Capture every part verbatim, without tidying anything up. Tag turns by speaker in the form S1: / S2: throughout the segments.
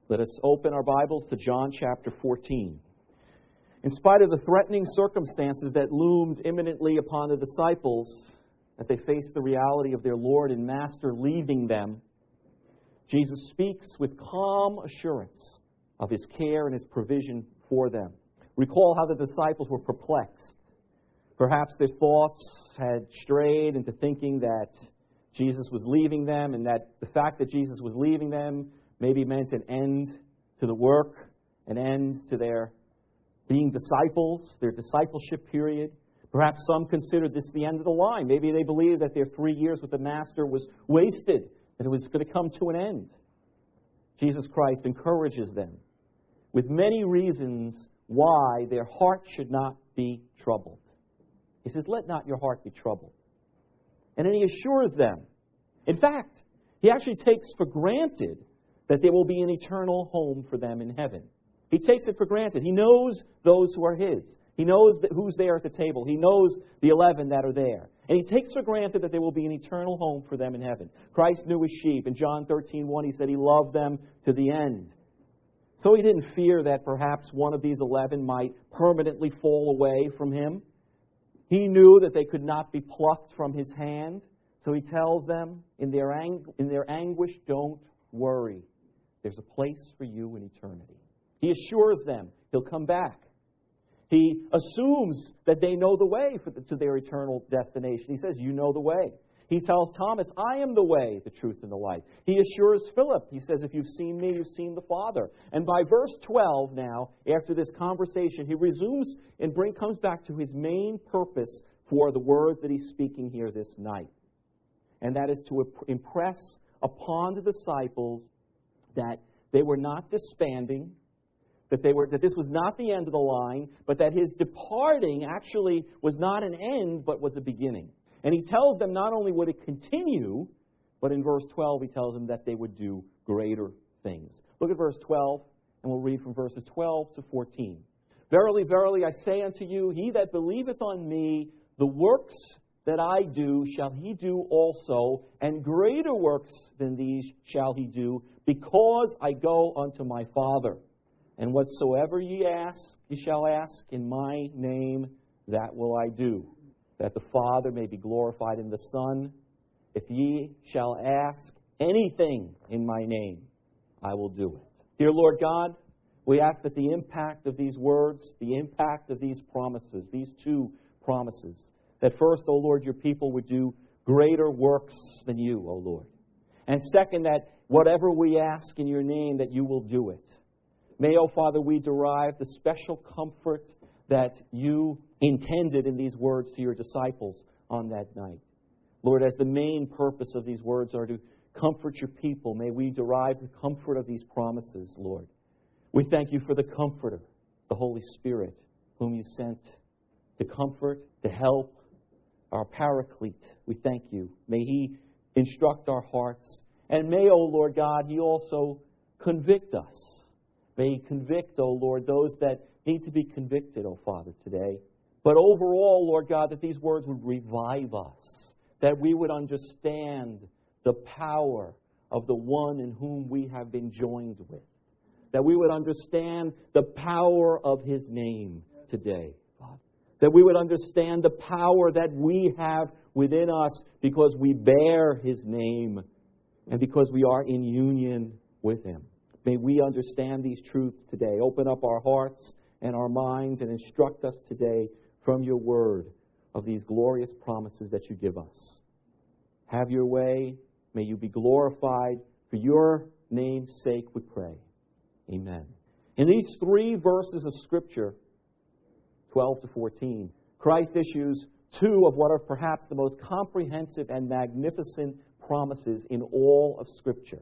S1: Let us open our Bibles to John chapter fourteen. In spite of the threatening circumstances that loomed imminently upon the disciples as they faced the reality of their Lord and Master leaving them, Jesus speaks with calm assurance of His care and His provision for them. Recall how the disciples were perplexed. Perhaps their thoughts had strayed into thinking that Jesus was leaving them, and that the fact that Jesus was leaving them maybe meant an end to the work, an end to their being disciples, their discipleship period. Perhaps some considered this the end of the line. Maybe they believed that their three years with the Master was wasted, that it was going to come to an end. Jesus Christ encourages them with many reasons why their heart should not be troubled. He says, "Let not your heart be troubled." And then He assures them. In fact, He actually takes for granted that there will be an eternal home for them in heaven. He takes it for granted. He knows those who are His. He knows that who's there at the table. He knows the eleven that are there. And He takes for granted that there will be an eternal home for them in heaven. Christ knew His sheep. In John thirteen one, He said He loved them to the end. So He didn't fear that perhaps one of these eleven might permanently fall away from Him. He knew that they could not be plucked from His hand. So He tells them in their ang- in their anguish, don't worry. There's a place for you in eternity. He assures them He'll come back. He assumes that they know the way for the, to their eternal destination. He says, you know the way. He tells Thomas, I am the way, the truth, and the life. He assures Philip. He says, if you've seen me, you've seen the Father. And by verse twelve now, after this conversation, he resumes and bring, comes back to his main purpose for the word that he's speaking here this night. And that is to impress upon the disciples that they were not disbanding, that they were that this was not the end of the line, but that His departing actually was not an end, but was a beginning. And He tells them not only would it continue, but in verse twelve He tells them that they would do greater things. Look at verse twelve, and we'll read from verses twelve to fourteen. Verily, verily, I say unto you, he that believeth on me, the works that I do shall he do also, and greater works than these shall he do, because I go unto my Father. And whatsoever ye ask, ye shall ask in my name, that will I do, that the Father may be glorified in the Son. If ye shall ask anything in my name, I will do it. Dear Lord God, we ask that the impact of these words, the impact of these promises, these two promises, that first, O Lord, your people would do greater works than you, O Lord. And second, that whatever we ask in your name, that you will do it. May, O Father, we derive the special comfort that you intended in these words to your disciples on that night. Lord, as the main purpose of these words are to comfort your people, may we derive the comfort of these promises, Lord. We thank you for the Comforter, the Holy Spirit, whom you sent to comfort, to help, our Paraclete. We thank you. May He instruct our hearts. And may, O Lord God, He also convict us. May He convict, O Lord, those that need to be convicted, O Father, today. But overall, Lord God, that these words would revive us, that we would understand the power of the one in whom we have been joined with, that we would understand the power of His name today, Father. That we would understand the power that we have within us because we bear His name and because we are in union with Him. May we understand these truths today. Open up our hearts and our minds and instruct us today from your word of these glorious promises that you give us. Have your way. May you be glorified. For your name's sake we pray. Amen. In these three verses of Scripture, twelve to fourteen, Christ issues two of what are perhaps the most comprehensive and magnificent promises in all of Scripture.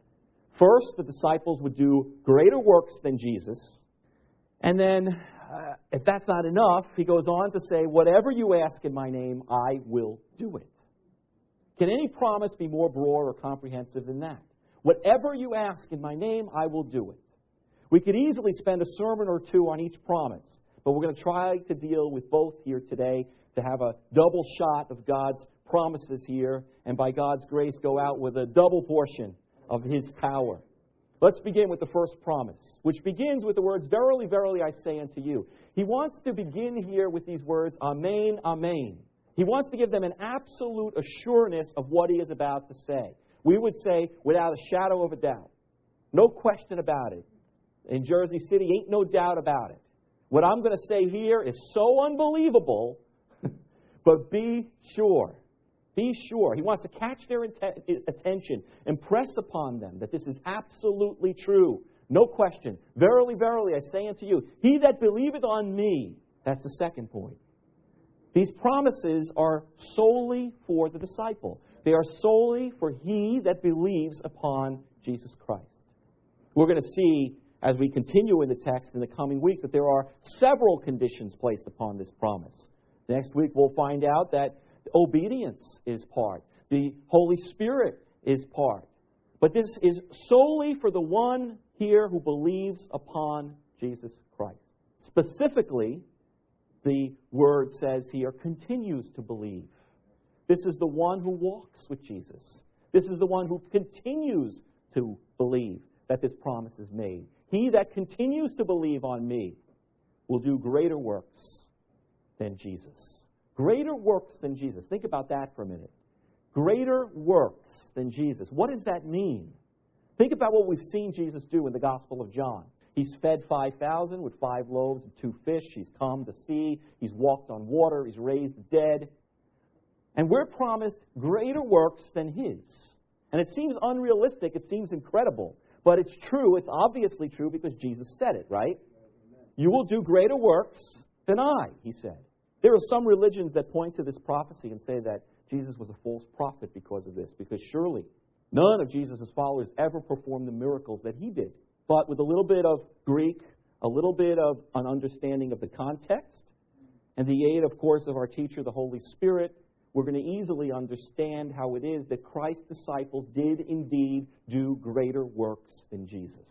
S1: First, the disciples would do greater works than Jesus. And then, uh, if that's not enough, he goes on to say, whatever you ask in my name, I will do it. Can any promise be more broad or comprehensive than that? Whatever you ask in my name, I will do it. We could easily spend a sermon or two on each promise, but we're going to try to deal with both here today to have a double shot of God's promises here, and by God's grace go out with a double portion of His power. Let's begin with the first promise, which begins with the words, "Verily, verily, I say unto you." He wants to begin here with these words, "Amen, amen." He wants to give them an absolute assurance of what he is about to say. We would say, without a shadow of a doubt. No question about it. In Jersey City, ain't no doubt about it. What I'm going to say here is so unbelievable, but be sure. Be sure. He wants to catch their int- attention, impress upon them that this is absolutely true. No question. "Verily, verily, I say unto you, he that believeth on me," that's the second point. These promises are solely for the disciple. They are solely for he that believes upon Jesus Christ. We're going to see, as we continue in the text in the coming weeks, that there are several conditions placed upon this promise. Next week we'll find out that obedience is part. The Holy Spirit is part. But this is solely for the one here who believes upon Jesus Christ. Specifically, the word says here, continues to believe. This is the one who walks with Jesus. This is the one who continues to believe that this promise is made. He that continues to believe on me will do greater works than Jesus. Greater works than Jesus. Think about that for a minute. Greater works than Jesus. What does that mean? Think about what we've seen Jesus do in the Gospel of John. He's fed five thousand with five loaves and two fish. He's calmed the sea. He's walked on water. He's raised the dead. And we're promised greater works than his. And it seems unrealistic. It seems incredible. But it's true. It's obviously true because Jesus said it, right? You will do greater works than I, he said. There are some religions that point to this prophecy and say that Jesus was a false prophet because of this. Because surely none of Jesus' followers ever performed the miracles that he did. But with a little bit of Greek, a little bit of an understanding of the context, and the aid, of course, of our teacher, the Holy Spirit, we're going to easily understand how it is that Christ's disciples did indeed do greater works than Jesus.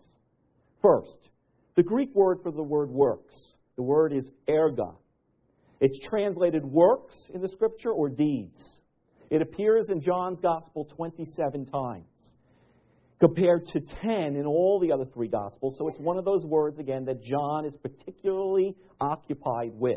S1: First, the Greek word for the word works, the word is erga. It's translated works in the Scripture or deeds. It appears in John's Gospel twenty-seven times, compared to ten in all the other three Gospels. So it's one of those words, again, that John is particularly occupied with.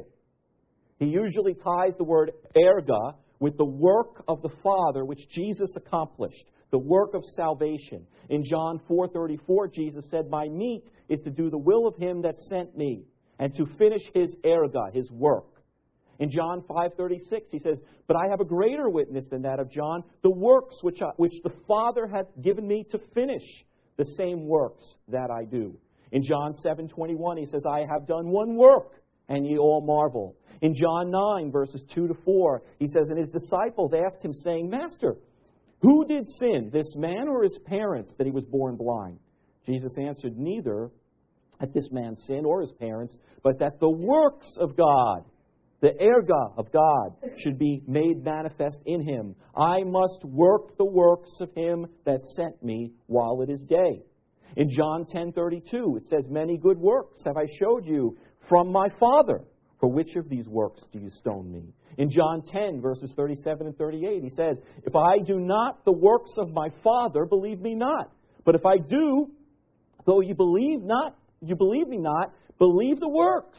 S1: He usually ties the word erga with the work of the Father which Jesus accomplished, the work of salvation. In John four thirty-four, Jesus said, "My meat is to do the will of him that sent me, and to finish his erga," his work. In John five thirty-six, he says, "But I have a greater witness than that of John, the works which I, which the Father hath given me to finish, the same works that I do." In John seven twenty-one, he says, "I have done one work, and ye all marvel." In John nine, verses two to four, he says, "And his disciples asked him, saying, Master, who did sin, this man or his parents, that he was born blind?" Jesus answered, "Neither that this man sinned or his parents, but that the works of God," the erga of God, "should be made manifest in him. I must work the works of him that sent me while it is day." In John ten thirty-two, it says, "Many good works have I showed you from my Father. For which of these works do you stone me?" In John ten, verses thirty-seven and thirty-eight, he says, "If I do not the works of my Father, believe me not. But if I do, though you believe not, you believe me not, believe the works."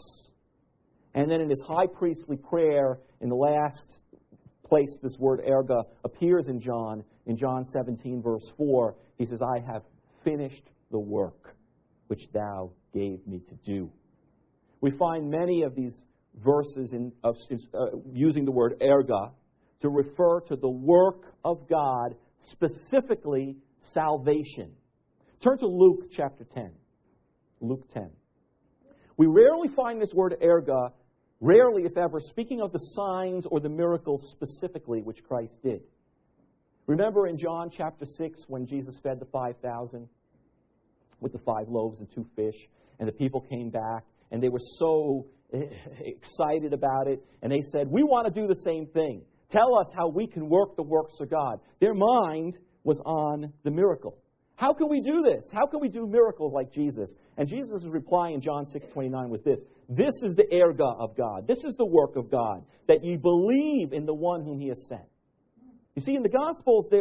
S1: And then in his high priestly prayer, in the last place this word erga appears in John, in John seventeen, verse four, he says, "I have finished the work which thou gave me to do." We find many of these verses in, of, uh, using the word erga to refer to the work of God, specifically salvation. Turn to Luke chapter ten. Luke ten. We rarely find this word erga, rarely, if ever, speaking of the signs or the miracles specifically which Christ did. Remember in John chapter six when Jesus fed the five thousand with the five loaves and two fish, and the people came back, and they were so excited about it, and they said, "We want to do the same thing. Tell us how we can work the works of God." Their mind was on the miracle. How can we do this? How can we do miracles like Jesus? And Jesus' reply in John six twenty-nine was this: "This is the erga of God. This is the work of God, that ye believe in the one whom he has sent." You see, in the Gospels, there's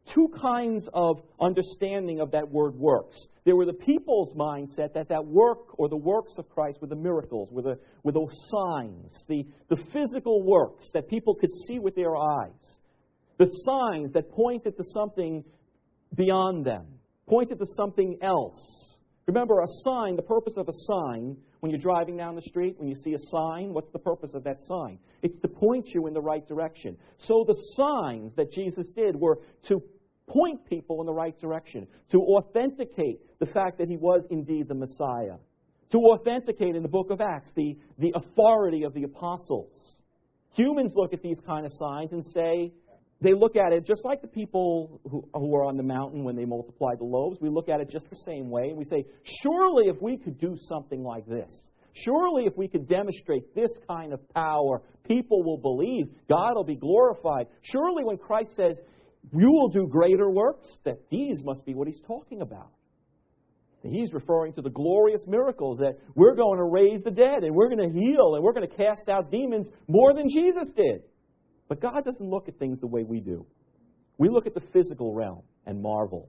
S1: two kinds of understanding of that word works. There were the people's mindset that that work or the works of Christ were the miracles, were, the, were those signs, the, the physical works that people could see with their eyes. The signs that pointed to something beyond them, pointed to something else. Remember, a sign, the purpose of a sign, when you're driving down the street, when you see a sign, what's the purpose of that sign? It's to point you in the right direction. So the signs that Jesus did were to point people in the right direction, to authenticate the fact that he was indeed the Messiah, to authenticate in the book of Acts the, the authority of the apostles. Humans look at these kind of signs and say, they look at it just like the people who, who were on the mountain when they multiplied the loaves. We look at it just the same way. And we say, surely if we could do something like this, surely if we could demonstrate this kind of power, people will believe, God will be glorified. Surely when Christ says, you will do greater works, that these must be what he's talking about. And he's referring to the glorious miracles that we're going to raise the dead and we're going to heal and we're going to cast out demons more than Jesus did. But God doesn't look at things the way we do. We look at the physical realm and marvel.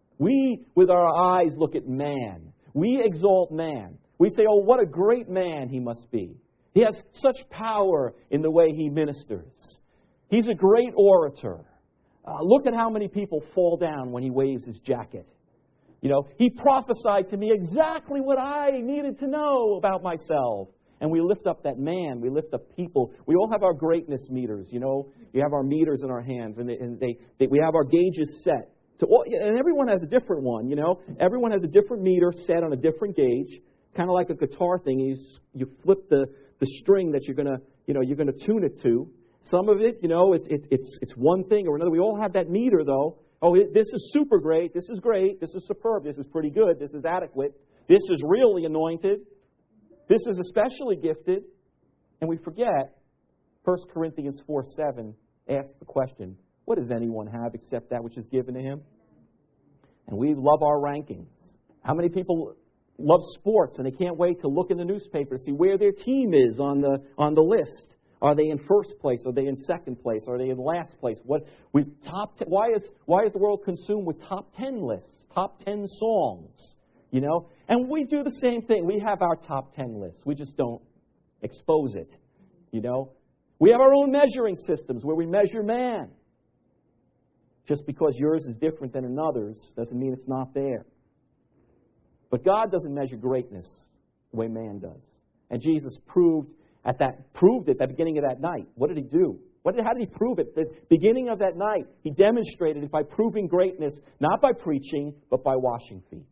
S1: We, with our eyes, look at man. We exalt man. We say, oh, what a great man he must be. He has such power in the way he ministers. He's a great orator. Uh, look at how many people fall down when he waves his jacket. You know, he prophesied to me exactly what I needed to know about myself. And we lift up that man. We lift up people. We all have our greatness meters, you know. We have our meters in our hands, and, they, and they, they, we have our gauges set. To all, and everyone has a different one, you know. Everyone has a different meter set on a different gauge. Kind of like a guitar thing. You, you flip the, the string that you're gonna, you know, you're gonna tune it to. Some of it, you know, it's it's it's it's one thing or another. We all have that meter, though. Oh, it, this is super great. This is great. This is superb. This is pretty good. This is adequate. This is really anointed. This is especially gifted. And we forget, First Corinthians four seven asks the question, what does anyone have except that which is given to him? And we love our rankings. How many people love sports and they can't wait to look in the newspaper to see where their team is on the on the list? Are they in first place? Are they in second place? Are they in last place? What we top ten, why is why is the world consumed with top ten lists, top ten songs? You know, and we do the same thing. We have our top ten lists. We just don't expose it. You know, we have our own measuring systems where we measure man. Just because yours is different than another's doesn't mean it's not there. But God doesn't measure greatness the way man does. And Jesus proved at that proved it at the beginning of that night. What did he do? What did, how did he prove it? The beginning of that night, he demonstrated it by proving greatness, not by preaching, but by washing feet.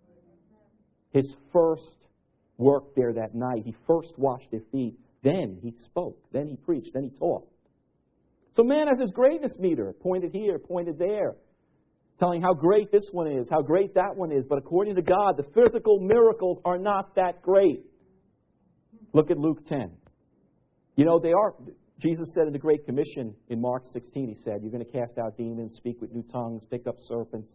S1: His first work there that night, he first washed their feet. Then he spoke. Then he preached. Then he taught. So man has his greatness meter, pointed here, pointed there, telling how great this one is, how great that one is. But according to God, the physical miracles are not that great. Look at Luke ten. You know, they are. Jesus said in the Great Commission in Mark sixteen, he said, you're going to cast out demons, speak with new tongues, pick up serpents.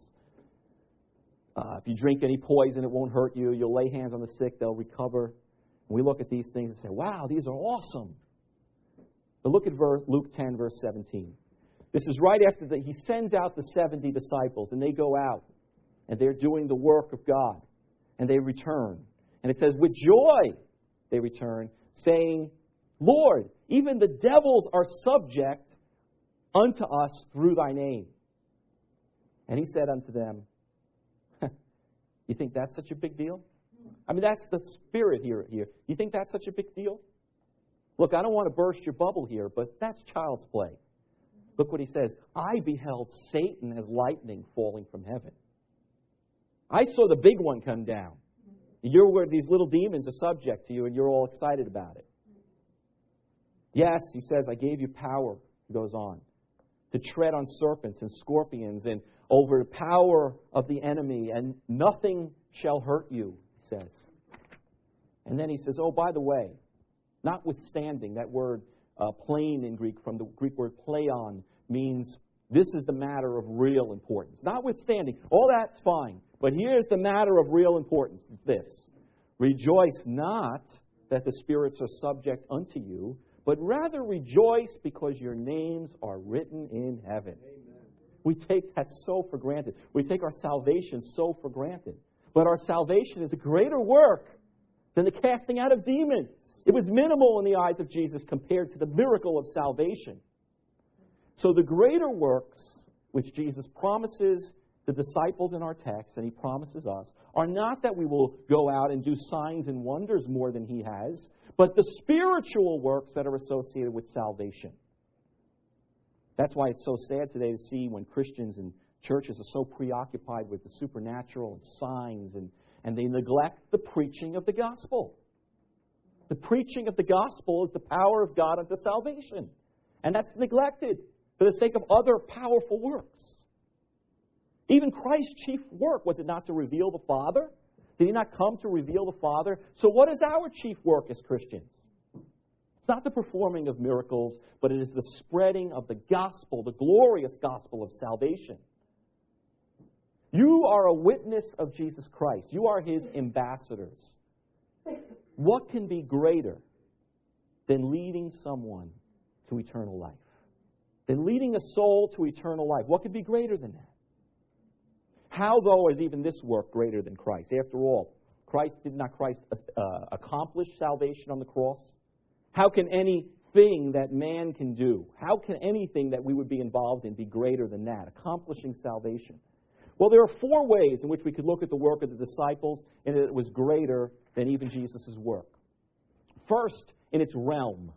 S1: Uh, if you drink any poison, it won't hurt you. You'll lay hands on the sick, they'll recover. And we look at these things and say, wow, these are awesome. But look at verse, Luke ten, verse seventeen. This is right after that he sends out the seventy disciples, and they go out, and they're doing the work of God, and they return. And it says, with joy they return, saying, Lord, even the devils are subject unto us through thy name. And he said unto them, you think that's such a big deal? I mean, that's the spirit here. Here, you think that's such a big deal? Look, I don't want to burst your bubble here, but that's child's play. Look what he says. I beheld Satan as lightning falling from heaven. I saw the big one come down. You're where these little demons are subject to you, and you're all excited about it. Yes, he says, I gave you power, he goes on, to tread on serpents and scorpions and over the power of the enemy, and nothing shall hurt you, he says. And then he says, oh, by the way, notwithstanding, that word uh, plain in Greek, from the Greek word pleion, means this is the matter of real importance. Notwithstanding, all that's fine, but here's the matter of real importance. It's this. Rejoice not that the spirits are subject unto you, but rather rejoice because your names are written in heaven. Amen. We take that so for granted. We take our salvation so for granted. But our salvation is a greater work than the casting out of demons. It was minimal in the eyes of Jesus compared to the miracle of salvation. So the greater works which Jesus promises the disciples in our text, and He promises us, are not that we will go out and do signs and wonders more than He has, but the spiritual works that are associated with salvation. That's why it's so sad today to see when Christians and churches are so preoccupied with the supernatural and signs, and, and they neglect the preaching of the gospel. The preaching of the gospel is the power of God unto salvation. And that's neglected for the sake of other powerful works. Even Christ's chief work, was it not to reveal the Father? Did He not come to reveal the Father? So what is our chief work as Christians? It's not the performing of miracles, but it is the spreading of the gospel, the glorious gospel of salvation. You are a witness of Jesus Christ. You are His ambassadors. What can be greater than leading someone to eternal life? Than leading a soul to eternal life? What could be greater than that? How, though, is even this work greater than Christ? After all, Christ did not Christ uh, accomplish salvation on the cross? How can anything that man can do, how can anything that we would be involved in be greater than that, accomplishing salvation? Well, there are four ways in which we could look at the work of the disciples, and it was greater than even Jesus' work. First, in its realm.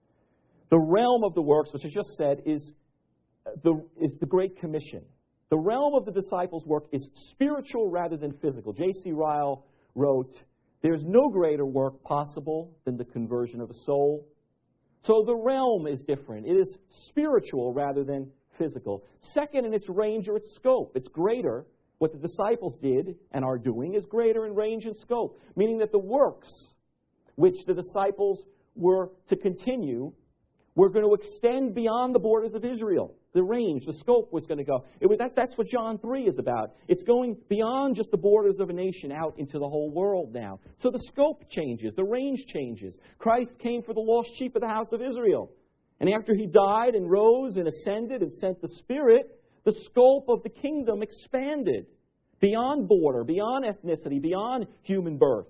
S1: The realm of the works, which I just said, is the, is the Great Commission. The realm of the disciples' work is spiritual rather than physical. J C Ryle wrote, "There's no greater work possible than the conversion of a soul." So the realm is different. It is spiritual rather than physical. Second, in its range or its scope. It's greater. What the disciples did and are doing is greater in range and scope, meaning that the works which the disciples were to continue were going to extend beyond the borders of Israel. The range, the scope was going to go. It was, that, that's what John three is about. It's going beyond just the borders of a nation out into the whole world now. So the scope changes. The range changes. Christ came for the lost sheep of the house of Israel. And after He died and rose and ascended and sent the Spirit, the scope of the kingdom expanded beyond border, beyond ethnicity, beyond human birth.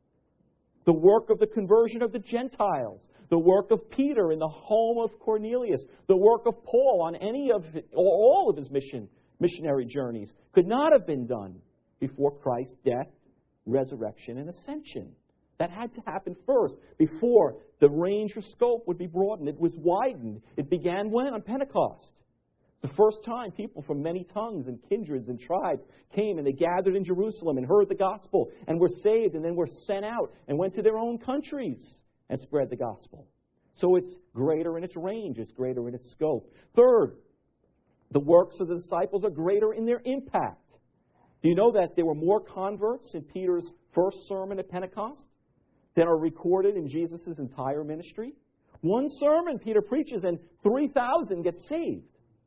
S1: The work of the conversion of the Gentiles, the work of Peter in the home of Cornelius, the work of Paul on any of or all of his mission missionary journeys could not have been done before Christ's death, resurrection, and ascension. That had to happen first before the range or scope would be broadened. It was widened. It began when? On Pentecost. The first time people from many tongues and kindreds and tribes came and they gathered in Jerusalem and heard the gospel and were saved and then were sent out and went to their own countries and spread the gospel. So it's greater in its range. It's greater in its scope. Third, the works of the disciples are greater in their impact. Do you know that there were more converts in Peter's first sermon at Pentecost than are recorded in Jesus' entire ministry? One sermon Peter preaches and three thousand get saved.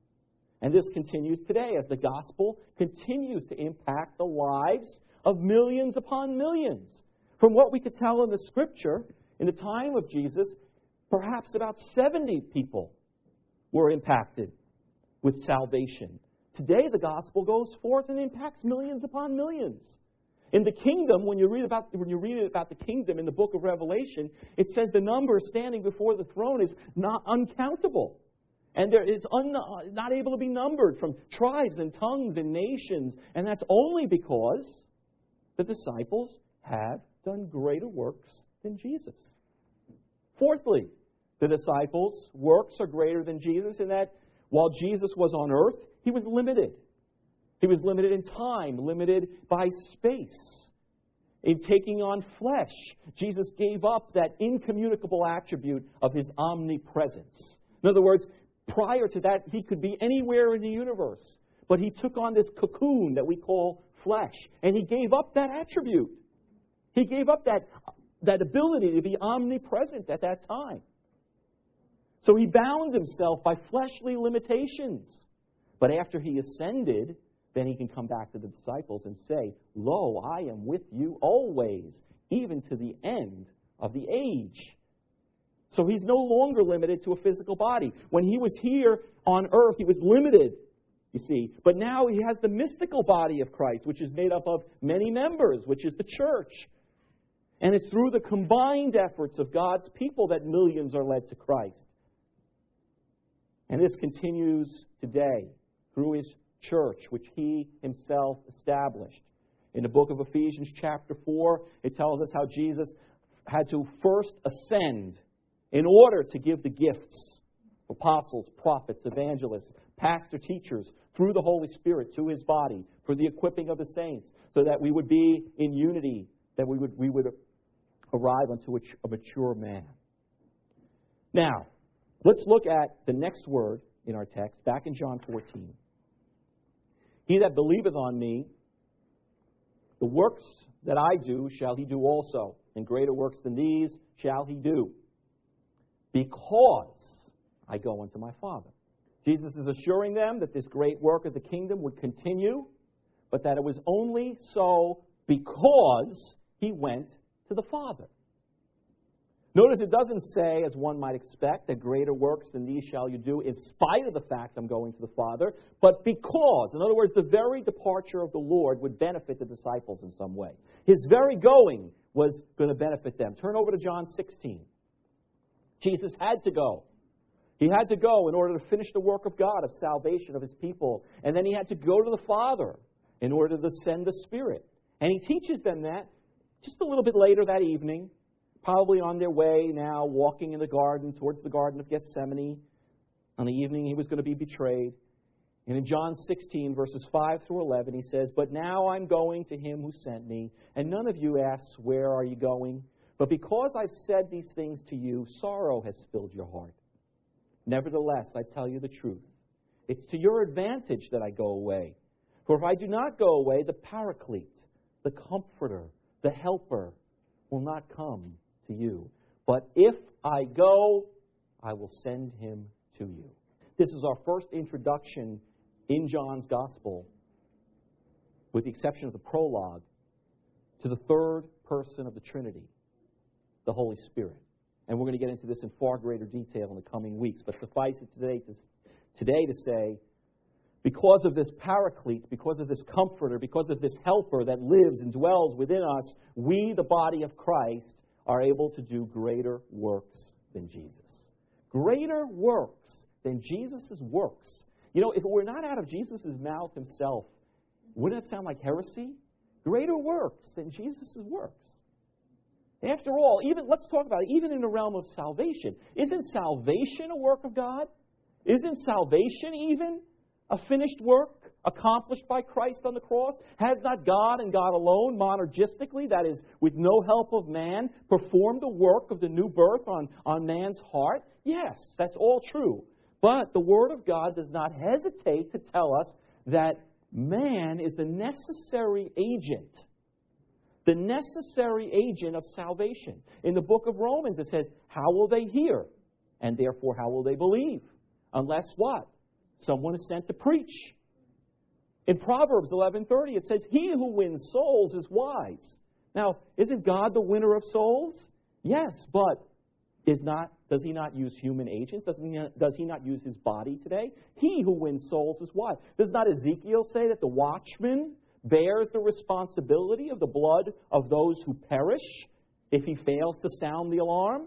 S1: And this continues today as the gospel continues to impact the lives of millions upon millions. From what we could tell in the Scripture, in the time of Jesus, perhaps about seventy people were impacted with salvation. Today, the gospel goes forth and impacts millions upon millions. In the kingdom, when you read about when you read about the kingdom in the book of Revelation, it says the number standing before the throne is not uncountable. And there, it's un, not able to be numbered from tribes and tongues and nations. And that's only because the disciples have done greater works than Jesus. Fourthly, the disciples' works are greater than Jesus in that while Jesus was on earth, He was limited. He was limited in time, limited by space. In taking on flesh, Jesus gave up that incommunicable attribute of His omnipresence. In other words, prior to that, He could be anywhere in the universe. But He took on this cocoon that we call flesh, and He gave up that attribute. He gave up that, that ability to be omnipresent at that time. So He bound Himself by fleshly limitations. But after He ascended, then He can come back to the disciples and say, "Lo, I am with you always, even to the end of the age." So He's no longer limited to a physical body. When He was here on earth, He was limited you see. But now he has the mystical body of Christ, which is made up of many members, which is the church. And it's through the combined efforts of God's people that millions are led to Christ. And this continues today through his church, which he himself established. In the book of Ephesians chapter four, it tells us how Jesus had to first ascend in order to give the gifts, apostles, prophets, evangelists, pastor, teachers, through the Holy Spirit to his body for the equipping of the saints, so that we would be in unity, that we would we would arrive unto a mature man. Now, let's look at the next word in our text, back in John fourteen. He that believeth on me, the works that I do shall he do also, and greater works than these shall he do, because I go unto my Father. Jesus is assuring them that this great work of the kingdom would continue, but that it was only so because he went to the Father. Notice it doesn't say, as one might expect, that greater works than these shall you do in spite of the fact I'm going to the Father, but because. In other words, the very departure of the Lord would benefit the disciples in some way. His very going was going to benefit them. Turn over to John sixteen. Jesus had to go. He had to go in order to finish the work of God, of salvation of his people. And then he had to go to the Father in order to send the Spirit. And he teaches them that just a little bit later that evening, probably on their way now, walking in the garden, towards the Garden of Gethsemane, on the evening he was going to be betrayed. And in John sixteen, verses five through eleven, he says, "But now I'm going to him who sent me, and none of you asks, 'Where are you going?' But because I've said these things to you, sorrow has filled your heart. Nevertheless, I tell you the truth. It's to your advantage that I go away. For if I do not go away, the Paraclete, the Comforter, the Helper, will not come to you. But if I go, I will send him to you." This is our first introduction in John's Gospel, with the exception of the prologue, to the third person of the Trinity, the Holy Spirit. And we're going to get into this in far greater detail in the coming weeks. But suffice it today to, today to say, because of this Paraclete, because of this Comforter, because of this Helper that lives and dwells within us, we, the body of Christ, are able to do greater works than Jesus. Greater works than Jesus' works. You know, if it were not out of Jesus' mouth himself, wouldn't it sound like heresy? Greater works than Jesus' works. After all, even let's talk about it, even in the realm of salvation. Isn't salvation a work of God? Isn't salvation even a finished work accomplished by Christ on the cross? Has not God and God alone, monergistically, that is, with no help of man, performed the work of the new birth on, on man's heart? Yes, that's all true. But the Word of God does not hesitate to tell us that man is the necessary agent The necessary agent of salvation. In the book of Romans, it says, how will they hear? And therefore, how will they believe? Unless what? Someone is sent to preach. In Proverbs eleven thirty, it says, he who wins souls is wise. Now, isn't God the winner of souls? Yes, but is not, does he not use human agents? Does he not, does he not use his body today? He who wins souls is wise. Does not Ezekiel say that the watchman bears the responsibility of the blood of those who perish if he fails to sound the alarm?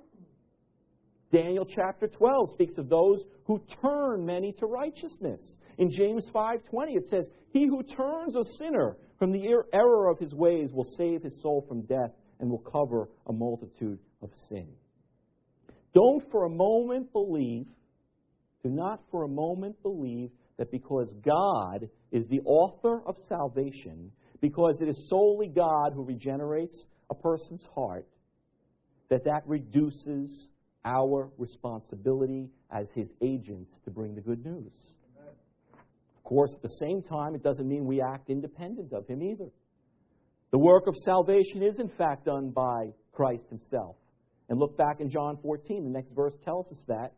S1: Daniel chapter twelve speaks of those who turn many to righteousness. In James five twenty it says, he who turns a sinner from the er- error of his ways will save his soul from death and will cover a multitude of sin. Don't for a moment believe, do not for a moment believe that because God is the author of salvation, because it is solely God who regenerates a person's heart, that that reduces our responsibility as his agents to bring the good news. Amen. Of course, at the same time, it doesn't mean we act independent of him either. The work of salvation is in fact done by Christ himself. And look back in John fourteen, the next verse tells us that.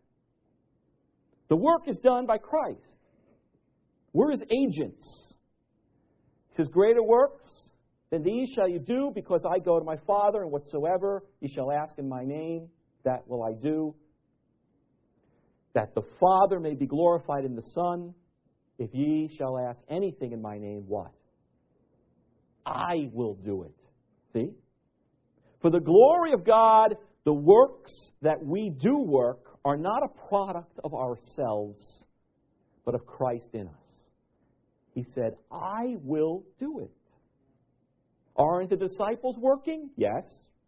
S1: The work is done by Christ. We're his agents. He says, greater works than these shall you do, because I go to my Father, and whatsoever you shall ask in my name, that will I do. That the Father may be glorified in the Son. if ye shall ask anything in my name, what? I will do it. See? For the glory of God, the works that we do work are not a product of ourselves, but of Christ in us. He said, I will do it. Aren't the disciples working? Yes.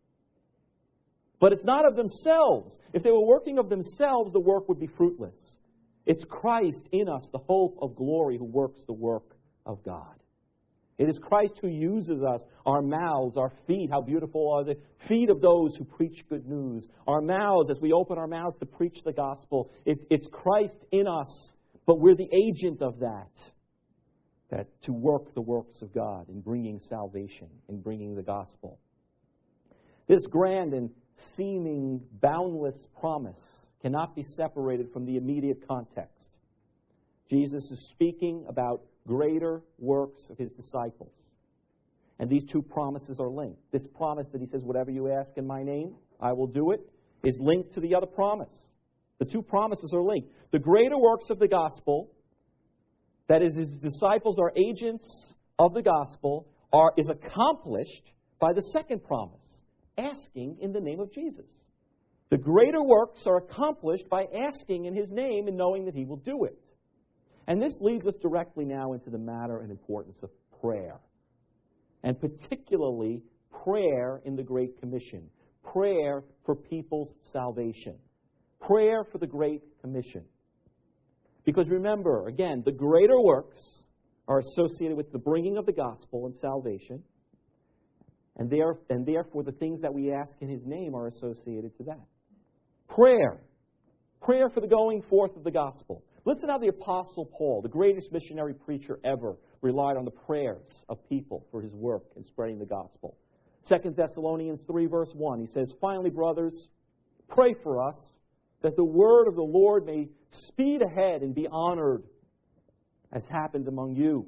S1: But it's not of themselves. If they were working of themselves, the work would be fruitless. It's Christ in us, the hope of glory, who works the work of God. It is Christ who uses us, our mouths, our feet. How beautiful are the feet of those who preach good news. Our mouths, as we open our mouths to preach the gospel. It's, it's Christ in us, but we're the agent of that. That to work the works of God in bringing salvation, in bringing the gospel. This grand and seeming boundless promise cannot be separated from the immediate context. Jesus is speaking about greater works of His disciples. And these two promises are linked. This promise that He says, whatever you ask in my name, I will do it, is linked to the other promise. The two promises are linked. The greater works of the gospel, that is, His disciples are agents of the gospel, are is accomplished by the second promise, asking in the name of Jesus. The greater works are accomplished by asking in His name and knowing that He will do it. And this leads us directly now into the matter and importance of prayer. And particularly prayer in the Great Commission. Prayer for people's salvation. Prayer for the Great Commission. Because remember, again, the greater works are associated with the bringing of the gospel and salvation. And, there, and therefore the things that we ask in His name are associated to that. Prayer. Prayer for the going forth of the gospel. Listen how the Apostle Paul, the greatest missionary preacher ever, relied on the prayers of people for his work in spreading the gospel. Second Thessalonians three, verse one, he says, finally, brothers, pray for us that the word of the Lord may speed ahead and be honored as happens among you.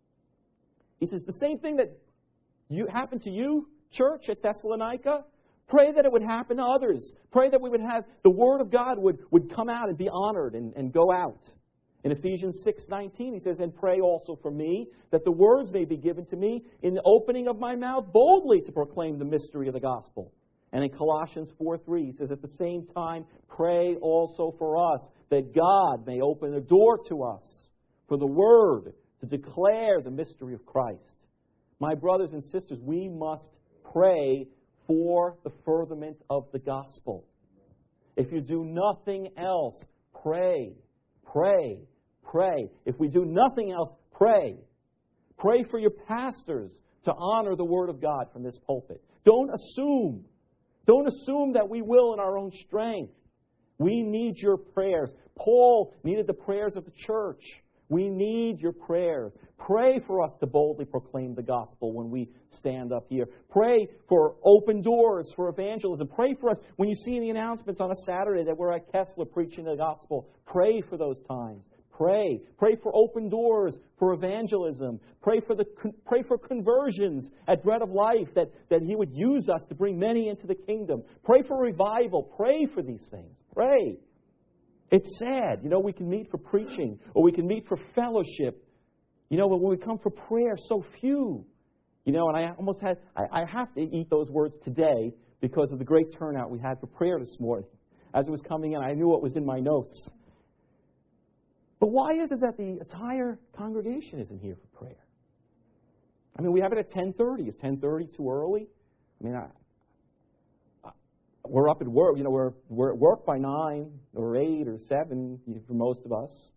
S1: He says, the same thing that you happened to you, church at Thessalonica, pray that it would happen to others. Pray that we would have, the Word of God would, would come out and be honored and, and go out. In Ephesians six nineteen, he says, and pray also for me, that the words may be given to me in the opening of my mouth boldly to proclaim the mystery of the gospel. And in Colossians four three, he says, at the same time, pray also for us, that God may open a door to us for the Word to declare the mystery of Christ. My brothers and sisters, we must pray for the furtherment of the gospel. If you do nothing else, pray, pray, pray. If we do nothing else, pray. Pray for your pastors to honor the Word of God from this pulpit. Don't assume. Don't assume that we will in our own strength. We need your prayers. Paul needed the prayers of the church. We need your prayers. Pray for us to boldly proclaim the gospel when we stand up here. Pray for open doors for evangelism. Pray for us when you see the announcements on a Saturday that we're at Kessler preaching the gospel. Pray for those times. Pray. Pray for open doors for evangelism. Pray for the pray for conversions at Bread of Life, that, that He would use us to bring many into the kingdom. Pray for revival. Pray for these things. Pray. It's sad. You know, we can meet for preaching or we can meet for fellowship. You know, but when we come for prayer, so few. You know, and I almost had, I, I have to eat those words today because of the great turnout we had for prayer this morning. As it was coming in, I knew what was in my notes. But why is it that the entire congregation isn't here for prayer? I mean, we have it at ten thirty. Is ten thirty too early? I mean, I... We're up at work, you know, we're, we're at work by nine or eight or seven for most of us.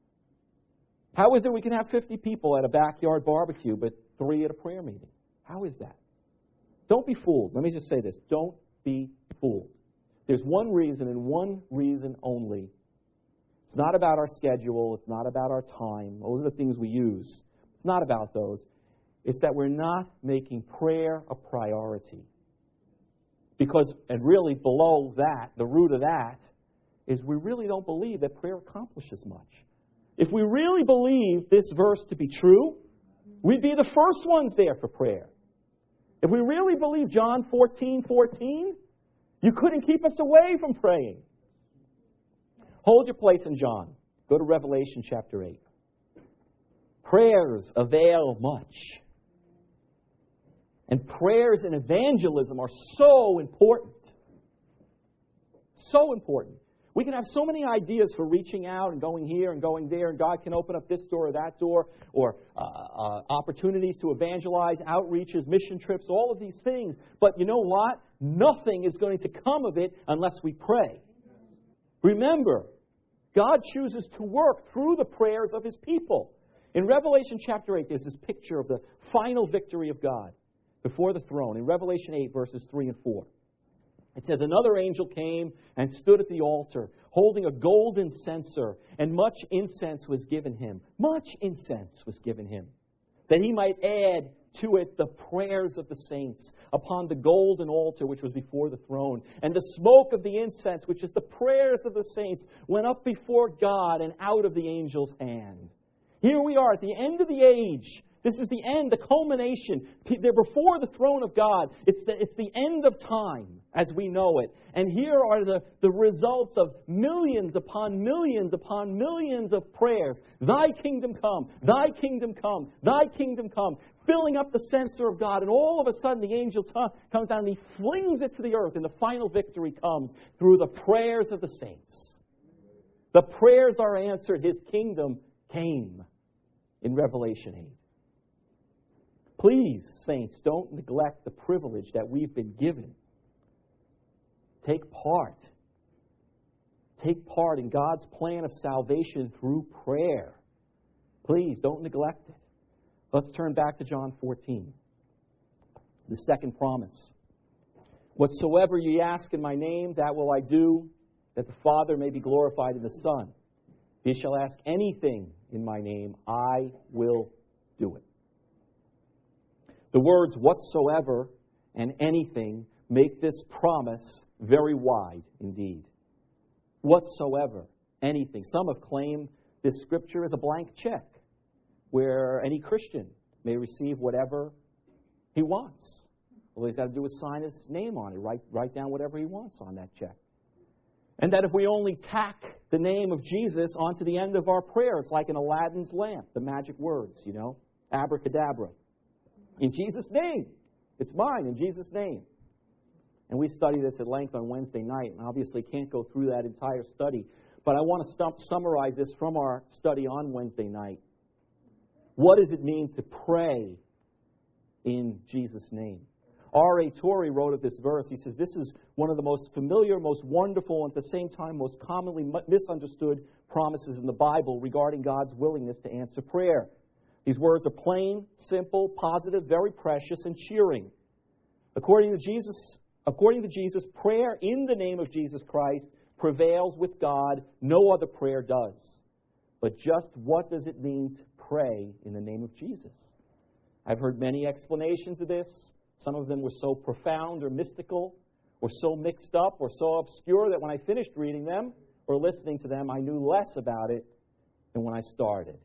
S1: How is it we can have fifty people at a backyard barbecue but three at a prayer meeting? How is that? Don't be fooled. Let me just say this. Don't be fooled. There's one reason and one reason only. It's not about our schedule. It's not about our time. Those are the things we use. It's not about those. It's that we're not making prayer a priority. Because, and really below that, the root of that, is we really don't believe that prayer accomplishes much. If we really believe this verse to be true, we'd be the first ones there for prayer. If we really believe John fourteen fourteen, you couldn't keep us away from praying. Hold your place in John. Go to Revelation chapter eight. Prayers avail much. And prayers and evangelism are so important. So important. We can have so many ideas for reaching out and going here and going there, and God can open up this door or that door, or uh, uh, opportunities to evangelize, outreaches, mission trips, all of these things. But you know what? Nothing is going to come of it unless we pray. Remember, God chooses to work through the prayers of His people. In Revelation chapter eight, there's this picture of the final victory of God before the throne. In Revelation eight, verses three and four. It says, another angel came and stood at the altar, holding a golden censer, and much incense was given him. Much incense was given him, that he might add to it the prayers of the saints upon the golden altar which was before the throne. And the smoke of the incense, which is the prayers of the saints, went up before God and out of the angel's hand. Here we are at the end of the age. This is the end, the culmination. They're before the throne of God. It's the, it's the end of time as we know it. And here are the, the results of millions upon millions upon millions of prayers. Thy kingdom come, thy kingdom come, thy kingdom come. Filling up the censer of God. And all of a sudden the angel t- comes down and he flings it to the earth. And the final victory comes through the prayers of the saints. The prayers are answered. His kingdom came in Revelation eight. Please, saints, don't neglect the privilege that we've been given. Take part. Take part in God's plan of salvation through prayer. Please, don't neglect it. Let's turn back to John fourteen. The second promise. Whatsoever ye ask in my name, that will I do, that the Father may be glorified in the Son. If ye shall ask anything in my name, I will do it. The words whatsoever and anything make this promise very wide indeed. Whatsoever, anything. Some have claimed this scripture is a blank check where any Christian may receive whatever he wants. All he's got to do is sign his name on it, write, write down whatever he wants on that check. And that if we only tack the name of Jesus onto the end of our prayer, it's like an Aladdin's lamp, the magic words, you know, abracadabra. In Jesus' name. It's mine, in Jesus' name. And we study this at length on Wednesday night, and obviously can't go through that entire study. But I want to stump, summarize this from our study on Wednesday night. What does it mean to pray in Jesus' name? R A Torrey wrote of this verse. He says, this is one of the most familiar, most wonderful, and at the same time most commonly misunderstood promises in the Bible regarding God's willingness to answer prayer. These words are plain, simple, positive, very precious, and cheering. According to Jesus, according to Jesus, prayer in the name of Jesus Christ prevails with God. No other prayer does. But just what does it mean to pray in the name of Jesus? I've heard many explanations of this. Some of them were so profound or mystical, or so mixed up, or so obscure that when I finished reading them or listening to them, I knew less about it than when I started.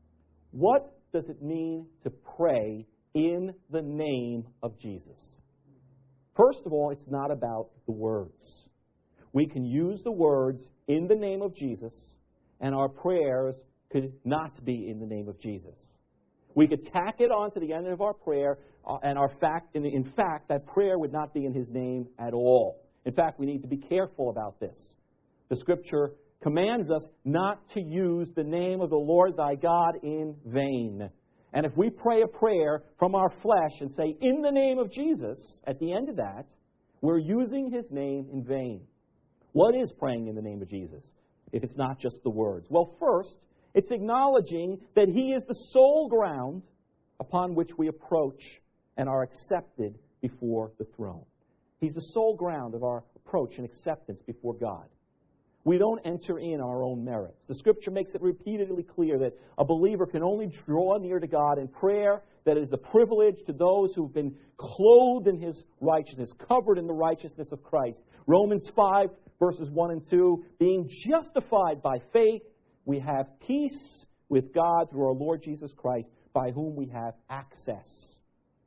S1: What does it mean to pray in the name of Jesus? First of all, it's not about the words. We can use the words in the name of Jesus, and our prayers could not be in the name of Jesus. We could tack it on to the end of our prayer, uh, and our fact, in, in fact, that prayer would not be in His name at all. In fact, we need to be careful about this. The Scripture commands us not to use the name of the Lord thy God in vain. And if we pray a prayer from our flesh and say, in the name of Jesus, at the end of that, we're using His name in vain. What is praying in the name of Jesus, if it's not just the words? Well, first, it's acknowledging that He is the sole ground upon which we approach and are accepted before the throne. He's the sole ground of our approach and acceptance before God. We don't enter in our own merits. The Scripture makes it repeatedly clear that a believer can only draw near to God in prayer, that it is a privilege to those who've been clothed in His righteousness, covered in the righteousness of Christ. Romans five, verses one and two, being justified by faith, we have peace with God through our Lord Jesus Christ, by whom we have access.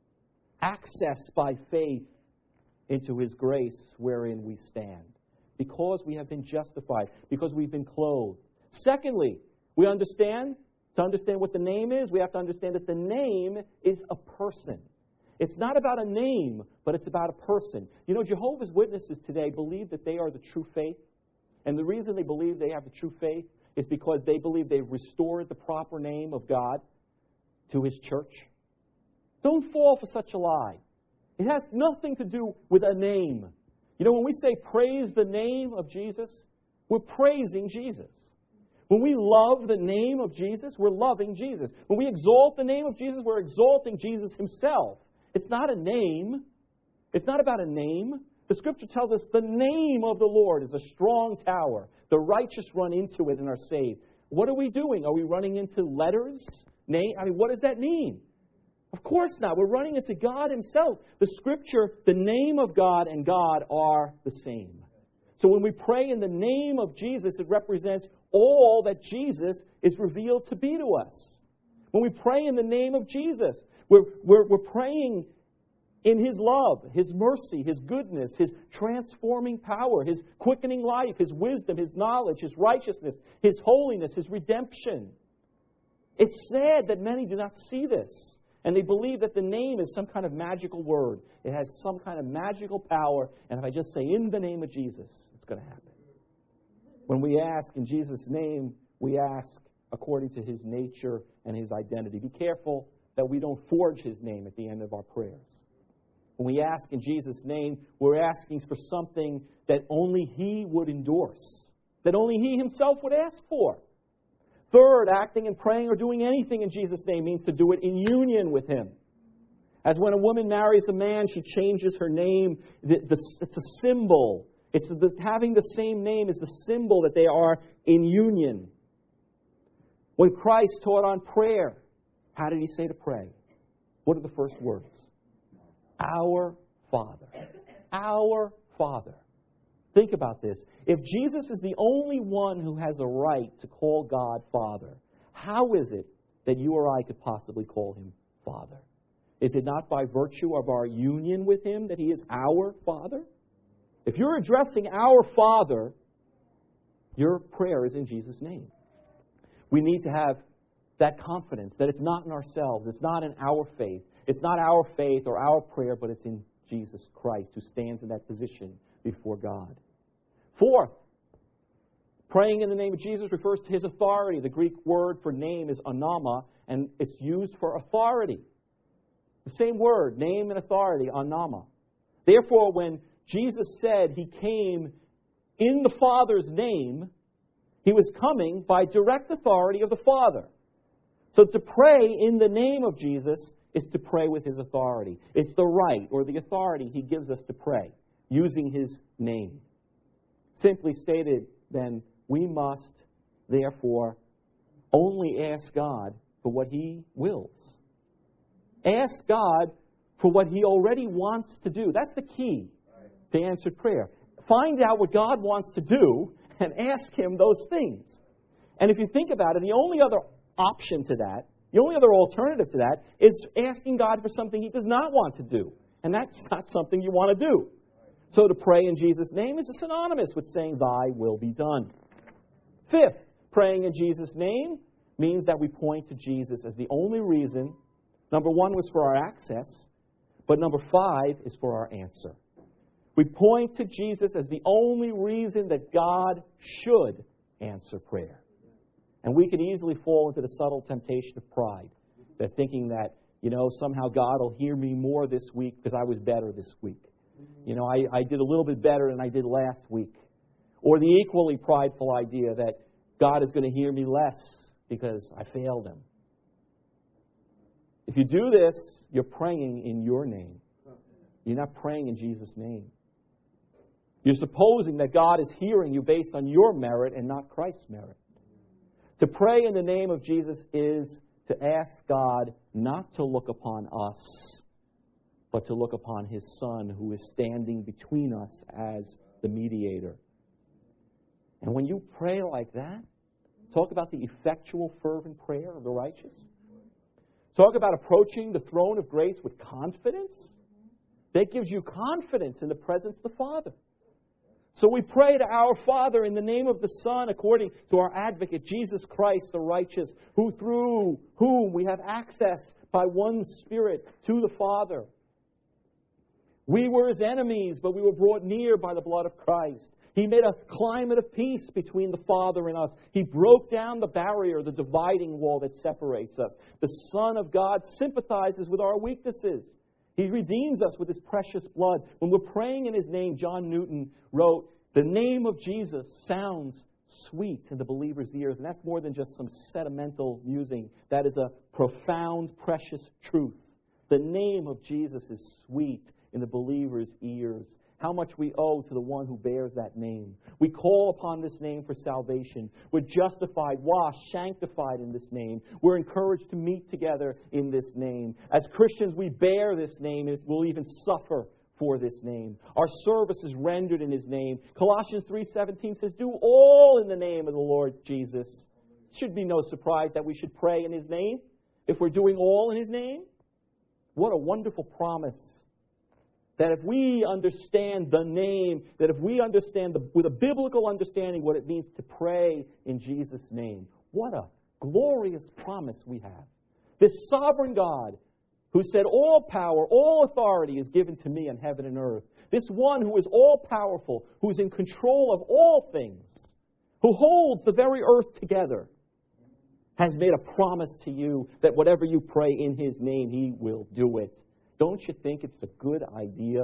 S1: Access by faith into His grace wherein we stand. Because we have been justified, because we've been clothed. Secondly, we understand, To understand what the name is, we have to understand that the name is a person. It's not about a name, but it's about a person. You know, Jehovah's Witnesses today believe that they are the true faith. And the reason they believe they have the true faith is because they believe they've restored the proper name of God to His church. Don't fall for such a lie. It has nothing to do with a name. You know, when we say praise the name of Jesus, we're praising Jesus. When we love the name of Jesus, we're loving Jesus. When we exalt the name of Jesus, we're exalting Jesus Himself. It's not a name. It's not about a name. The Scripture tells us the name of the Lord is a strong tower. The righteous run into it and are saved. What are we doing? Are we running into letters? Name? I mean, what does that mean? Of course not. We're running into God Himself. The Scripture, the name of God and God are the same. So when we pray in the name of Jesus, it represents all that Jesus is revealed to be to us. When we pray in the name of Jesus, we're, we're, we're praying in His love, His mercy, His goodness, His transforming power, His quickening life, His wisdom, His knowledge, His righteousness, His holiness, His redemption. It's sad that many do not see this. And they believe that the name is some kind of magical word. It has some kind of magical power. And if I just say, in the name of Jesus, it's going to happen. When we ask in Jesus' name, we ask according to His nature and His identity. Be careful that we don't forge His name at the end of our prayers. When we ask in Jesus' name, we're asking for something that only He would endorse, that only He Himself would ask for. Third, acting and praying or doing anything in Jesus' name means to do it in union with Him. As when a woman marries a man, she changes her name. It's a symbol. It's the, having the same name is the symbol that they are in union. When Christ taught on prayer, how did He say to pray? What are the first words? Our Father. Our Father. Think about this. If Jesus is the only one who has a right to call God Father, how is it that you or I could possibly call Him Father? Is it not by virtue of our union with Him that He is our Father? If you're addressing our Father, your prayer is in Jesus' name. We need to have that confidence that it's not in ourselves, it's not in our faith, it's not our faith or our prayer, but it's in Jesus Christ who stands in that position before God. Fourth, praying in the name of Jesus refers to His authority. The Greek word for name is onoma, and it's used for authority. The same word, name and authority, onoma. Therefore, when Jesus said He came in the Father's name, He was coming by direct authority of the Father. So to pray in the name of Jesus is to pray with His authority. It's the right or the authority He gives us to pray, using His name. Simply stated, then, we must, therefore, only ask God for what He wills. Ask God for what He already wants to do. That's the key to answered prayer. Find out what God wants to do and ask Him those things. And if you think about it, the only other option to that, the only other alternative to that, is asking God for something He does not want to do. And that's not something you want to do. So to pray in Jesus' name is synonymous with saying, Thy will be done. Fifth, praying in Jesus' name means that we point to Jesus as the only reason. Number one was for our access, but number five is for our answer. We point to Jesus as the only reason that God should answer prayer. And we can easily fall into the subtle temptation of pride, that thinking that, you know, somehow God will hear me more this week because I was better this week. You know, I, I did a little bit better than I did last week. Or the equally prideful idea that God is going to hear me less because I failed Him. If you do this, you're praying in your name. You're not praying in Jesus' name. You're supposing that God is hearing you based on your merit and not Christ's merit. To pray in the name of Jesus is to ask God not to look upon us, but to look upon His Son who is standing between us as the mediator. And when you pray like that, talk about the effectual, fervent prayer of the righteous. Talk about approaching the throne of grace with confidence. That gives you confidence in the presence of the Father. So we pray to our Father in the name of the Son, according to our advocate, Jesus Christ the righteous, who through whom we have access by one Spirit to the Father. We were His enemies, but we were brought near by the blood of Christ. He made a climate of peace between the Father and us. He broke down the barrier, the dividing wall that separates us. The Son of God sympathizes with our weaknesses. He redeems us with His precious blood. When we're praying in His name, John Newton wrote, the name of Jesus sounds sweet in the believer's ears. And that's more than just some sentimental musing. That is a profound, precious truth. The name of Jesus is sweet in the believer's ears. How much we owe to the one who bears that name. We call upon this name for salvation. We're justified, washed, sanctified in this name. We're encouraged to meet together in this name. As Christians, we bear this name, and we'll even suffer for this name. Our service is rendered in His name. Colossians three seventeen says, do all in the name of the Lord Jesus. It should be no surprise that we should pray in His name if we're doing all in His name. What a wonderful promise. That if we understand the name, that if we understand the, with a biblical understanding what it means to pray in Jesus' name, what a glorious promise we have. This sovereign God who said, all power, all authority is given to me in heaven and earth. This one who is all-powerful, who is in control of all things, who holds the very earth together, has made a promise to you that whatever you pray in His name, He will do it. Don't you think it's a good idea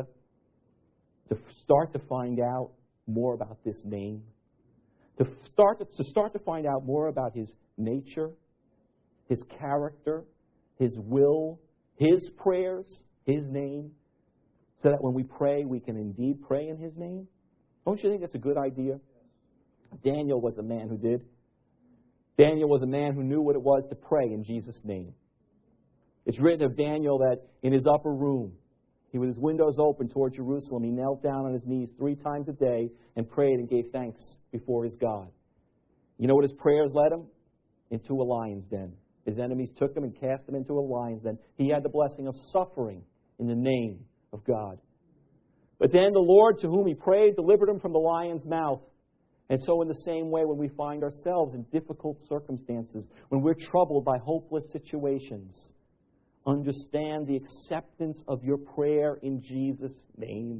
S1: to start to find out more about this name? To start to, to start to find out more about His nature, His character, His will, His prayers, His name, so that when we pray, we can indeed pray in His name? Don't you think that's a good idea? Daniel was a man who did. Daniel was a man who knew what it was to pray in Jesus' name. It's written of Daniel that in his upper room, he with his windows open toward Jerusalem, he knelt down on his knees three times a day and prayed and gave thanks before his God. You know what his prayers led him? Into a lion's den. His enemies took him and cast him into a lion's den. He had the blessing of suffering in the name of God. But then the Lord to whom he prayed delivered him from the lion's mouth. And so in the same way, when we find ourselves in difficult circumstances, when we're troubled by hopeless situations, understand the acceptance of your prayer in Jesus' name.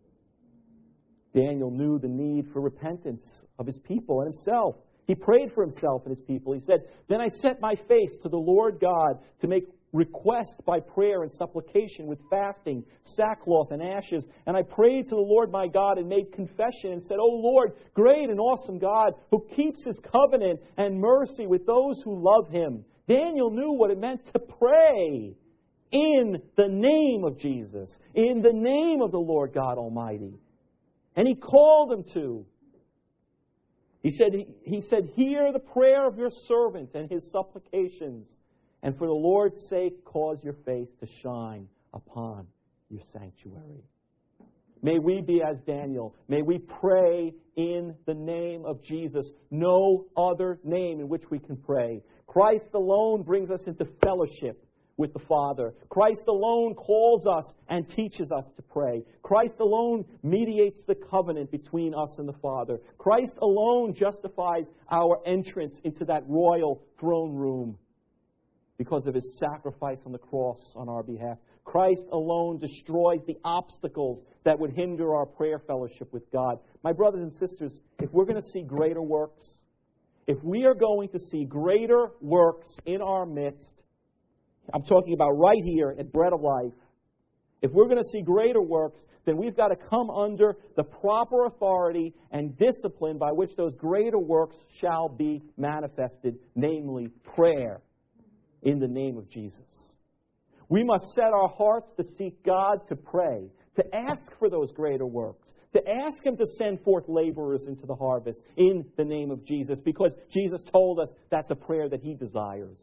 S1: Daniel knew the need for repentance of his people and himself. He prayed for himself and his people. He said, then I set my face to the Lord God to make request by prayer and supplication with fasting, sackcloth, and ashes. And I prayed to the Lord my God and made confession and said, O Lord, great and awesome God, who keeps His covenant and mercy with those who love Him. Daniel knew what it meant to pray in the name of Jesus, in the name of the Lord God Almighty. And he called him to. He said, he said, hear the prayer of your servant and his supplications, and for the Lord's sake cause your face to shine upon your sanctuary. May we be as Daniel. May we pray in the name of Jesus. No other name in which we can pray. Christ alone brings us into fellowship with the Father. Christ alone calls us and teaches us to pray. Christ alone mediates the covenant between us and the Father. Christ alone justifies our entrance into that royal throne room because of His sacrifice on the cross on our behalf. Christ alone destroys the obstacles that would hinder our prayer fellowship with God. My brothers and sisters, if we're going to see greater works, if we are going to see greater works in our midst, I'm talking about right here at Bread of Life, if we're going to see greater works, then we've got to come under the proper authority and discipline by which those greater works shall be manifested, namely prayer in the name of Jesus. We must set our hearts to seek God, to pray, to ask for those greater works, to ask Him to send forth laborers into the harvest in the name of Jesus, because Jesus told us that's a prayer that He desires.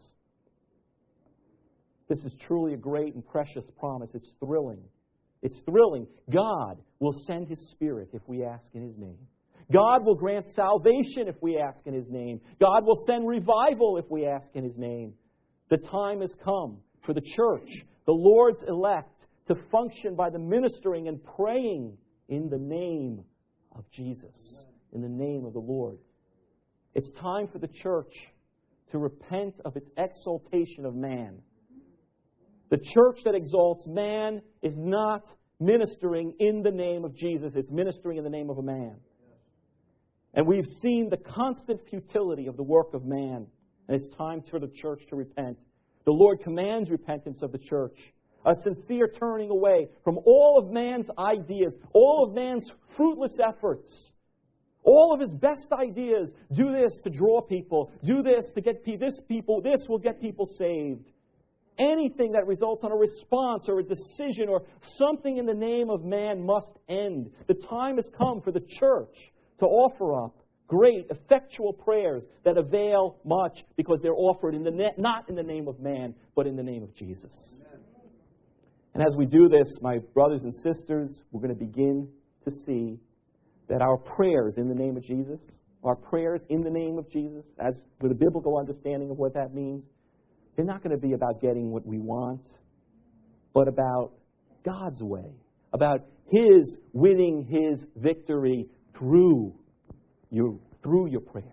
S1: This is truly a great and precious promise. It's thrilling. It's thrilling. God will send His Spirit if we ask in His name. God will grant salvation if we ask in His name. God will send revival if we ask in His name. The time has come for the church, the Lord's elect, to function by the ministering and praying in the name of Jesus, in the name of the Lord. It's time for the church to repent of its exaltation of man. The church that exalts man is not ministering in the name of Jesus. It's ministering in the name of a man. And we've seen the constant futility of the work of man. And it's time for the church to repent. The Lord commands repentance of the church. A sincere turning away from all of man's ideas, all of man's fruitless efforts, all of his best ideas. Do this to draw people. Do this to get this people. This will get people saved. Anything that results on a response or a decision or something in the name of man must end. The time has come for the church to offer up great, effectual prayers that avail much because they're offered in the na- not in the name of man, but in the name of Jesus. Amen. And as we do this, my brothers and sisters, we're going to begin to see that our prayers in the name of Jesus, our prayers in the name of Jesus, as with a biblical understanding of what that means, they're not going to be about getting what we want, but about God's way, about His winning His victory through you, through your prayers.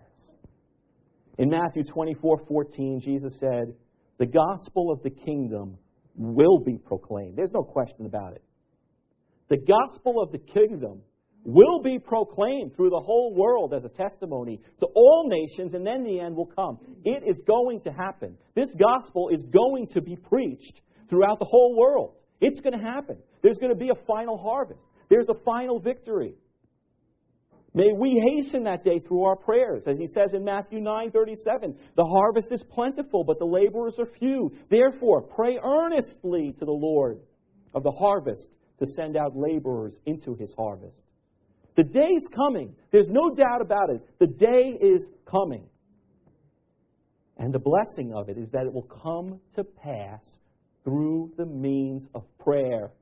S1: In Matthew twenty-four fourteen, Jesus said, "The gospel of the kingdom will be proclaimed." There's no question about it. The gospel of the kingdom will be proclaimed through the whole world as a testimony to all nations, and then the end will come. It is going to happen. This gospel is going to be preached throughout the whole world. It's going to happen. There's going to be a final harvest. There's a final victory. May we hasten that day through our prayers. As He says in Matthew nine thirty-seven, "The harvest is plentiful, but the laborers are few. Therefore, pray earnestly to the Lord of the harvest to send out laborers into His harvest." The day is coming. There's no doubt about it. The day is coming. And the blessing of it is that it will come to pass through the means of prayer.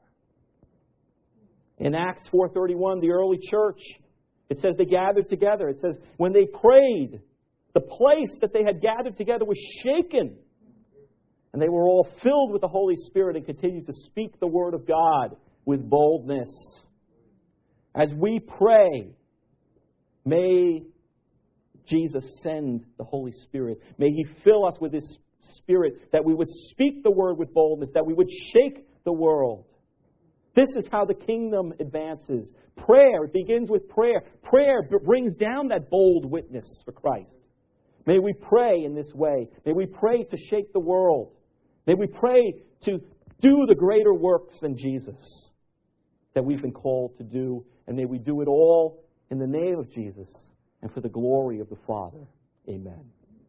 S1: In Acts four thirty-one, the early church, it says they gathered together. It says when they prayed, the place that they had gathered together was shaken. And they were all filled with the Holy Spirit and continued to speak the word of God with boldness. As we pray, may Jesus send the Holy Spirit. May He fill us with His Spirit, that we would speak the word with boldness, that we would shake the world. This is how the kingdom advances. Prayer begins with prayer. Prayer brings down that bold witness for Christ. May we pray in this way. May we pray to shake the world. May we pray to do the greater works than Jesus that we've been called to do. And may we do it all in the name of Jesus and for the glory of the Father. Amen.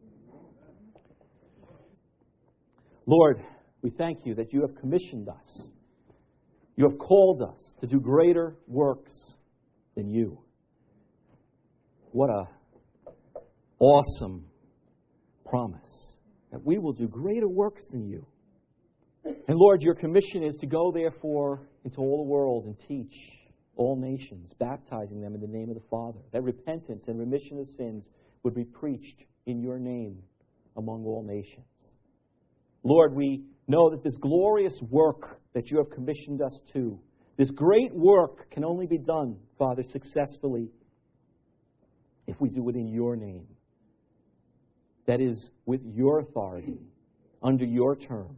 S1: Lord, we thank You that You have commissioned us. You have called us to do greater works than You. What a awesome promise that we will do greater works than You. And Lord, Your commission is to go therefore into all the world and teach all nations, baptizing them in the name of the Father, that repentance and remission of sins would be preached in Your name among all nations. Lord, we know that this glorious work that You have commissioned us to, this great work can only be done, Father, successfully if we do it in Your name. That is, with Your authority, under Your terms,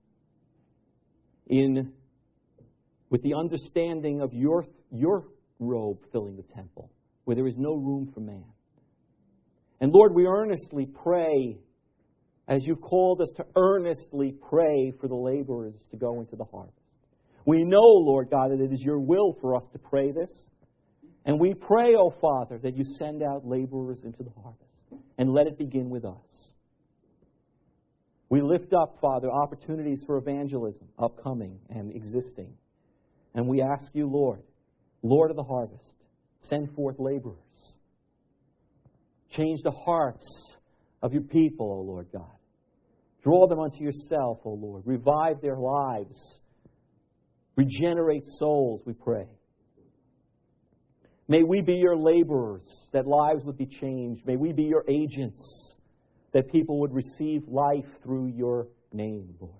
S1: in with the understanding of Your Your robe filling the temple, where there is no room for man. And Lord, we earnestly pray, as You've called us to earnestly pray for the laborers to go into the harvest. We know, Lord God, that it is Your will for us to pray this. And we pray, O Father, that You send out laborers into the harvest. And let it begin with us. We lift up, Father, opportunities for evangelism, upcoming and existing. And we ask You, Lord, Lord of the harvest, send forth laborers. Change the hearts of Your people, O Lord God. Draw them unto Yourself, O Lord. Revive their lives. Regenerate souls, we pray. May we be Your laborers, that lives would be changed. May we be Your agents, that people would receive life through Your name, Lord.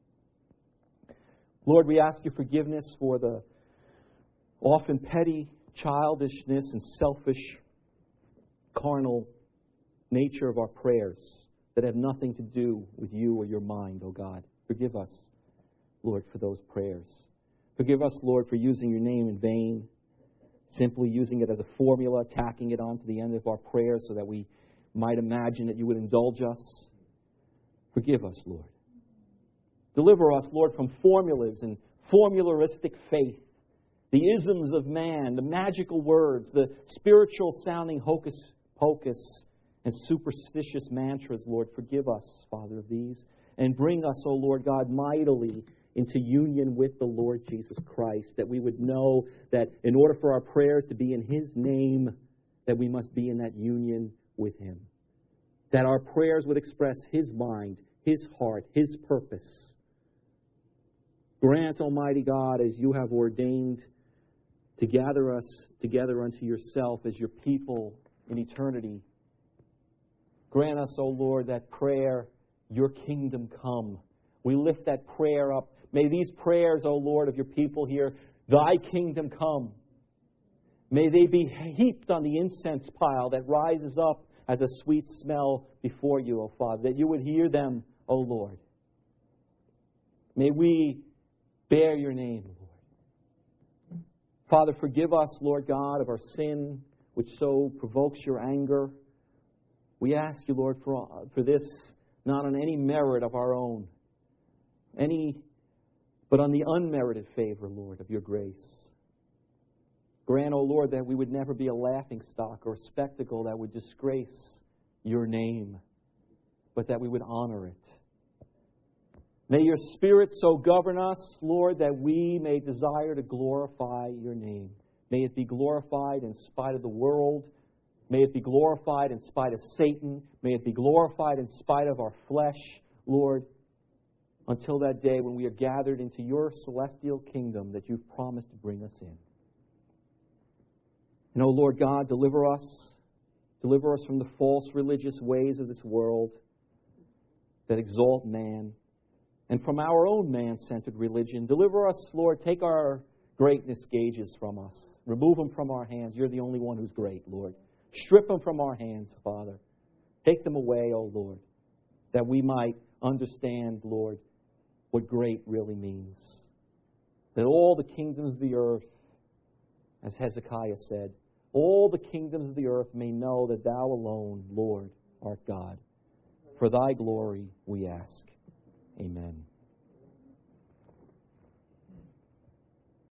S1: Lord, we ask You forgiveness for the often petty childishness and selfish, carnal nature of our prayers that have nothing to do with you or your mind, oh God. Forgive us, Lord, for those prayers. Forgive us, Lord, for using your name in vain, simply using it as a formula, tacking it onto the end of our prayers so that we might imagine that you would indulge us. Forgive us, Lord. Deliver us, Lord, from formulas and formularistic faith, the isms of man, the magical words, the spiritual-sounding hocus-pocus and superstitious mantras, Lord. Forgive us, Father, of these. And bring us, O Lord God, mightily into union with the Lord Jesus Christ, that we would know that in order for our prayers to be in His name, that we must be in that union with Him. That our prayers would express His mind, His heart, His purpose. Grant, Almighty God, as you have ordained to gather us together unto yourself as your people in eternity. Grant us, O Lord, that prayer, your kingdom come. We lift that prayer up. May these prayers, O Lord, of your people here, thy kingdom come. May they be heaped on the incense pile that rises up as a sweet smell before you, O Father, that you would hear them, O Lord. May we bear your name, Lord. Father, forgive us, Lord God, of our sin, which so provokes your anger. We ask you, Lord, for, for this, not on any merit of our own, any, but on the unmerited favor, Lord, of your grace. Grant, O Lord, that we would never be a laughingstock or a spectacle that would disgrace your name, but that we would honor it. May your Spirit so govern us, Lord, that we may desire to glorify your name. May it be glorified in spite of the world. May it be glorified in spite of Satan. May it be glorified in spite of our flesh, Lord, until that day when we are gathered into your celestial kingdom that you've promised to bring us in. And, O Lord God, deliver us. Deliver us from the false religious ways of this world that exalt man, and from our own man-centered religion. Deliver us, Lord. Take our greatness gauges from us. Remove them from our hands. You're the only one who's great, Lord. Strip them from our hands, Father. Take them away, O Lord, that we might understand, Lord, what great really means. That all the kingdoms of the earth, as Hezekiah said, all the kingdoms of the earth may know that thou alone, Lord, art God. For thy glory we ask. Amen.